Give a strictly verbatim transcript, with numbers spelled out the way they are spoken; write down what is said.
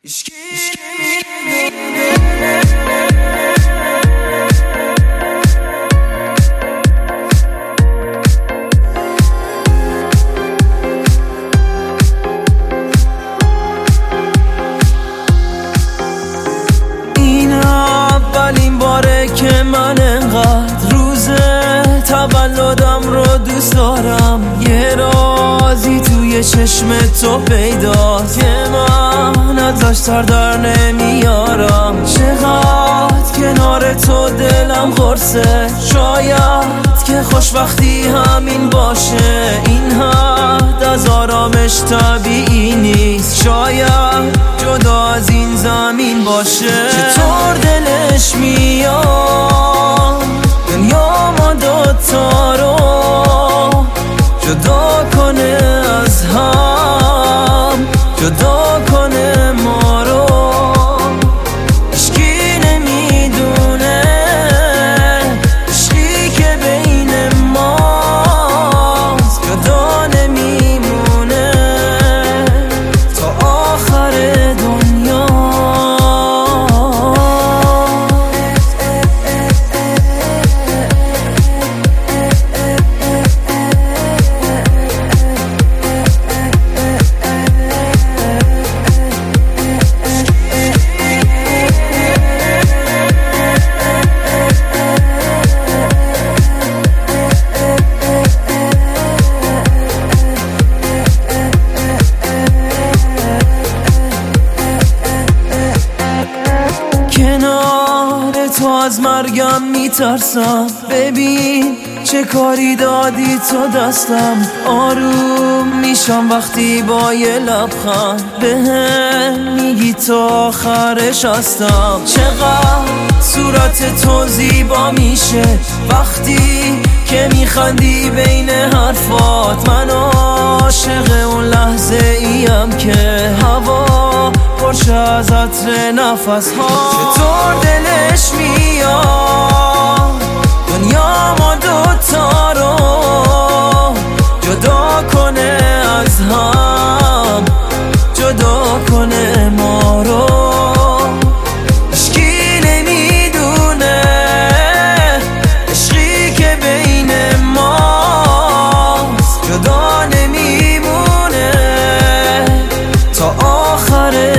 این اولین باره که من انقدر روز تولدم رو دوست دارم. یه رازی توی چشم تو پیداست که من ازش سر در نمیارم. چقدر کنار تو دلم قرصه، شاید که خوشبختی همین باشه. این حد از آرامش طبیعی نیست، شاید جدا از این زمین باشه. چطور دلش میاد دنیا ما دوتا رو جدا کنه از هم، جدا کنه ما رو. عشقی نمیدونه عشقی که بین ماست جدا نمیمونه تا آخر دنیا. کنار تو از مرگم میترسم، ببین چه کاری دادی تو دستم. آروم میشم وقتی با یه لبخند بهم میگی تا آخرش هستم. چقدر صورت تو زیبا میشه وقتی که میخندی بین حرفات. من عاشق اون لحظه ایم که هوا پرشه از عطر نفس ها. چطور دلش میاد دنیا ما دوتا رو جدا کنه از هم، جدا کنه ما رو. عشقی نمیدونه عشقی که بین ماست جدا نمیمونه تا آخر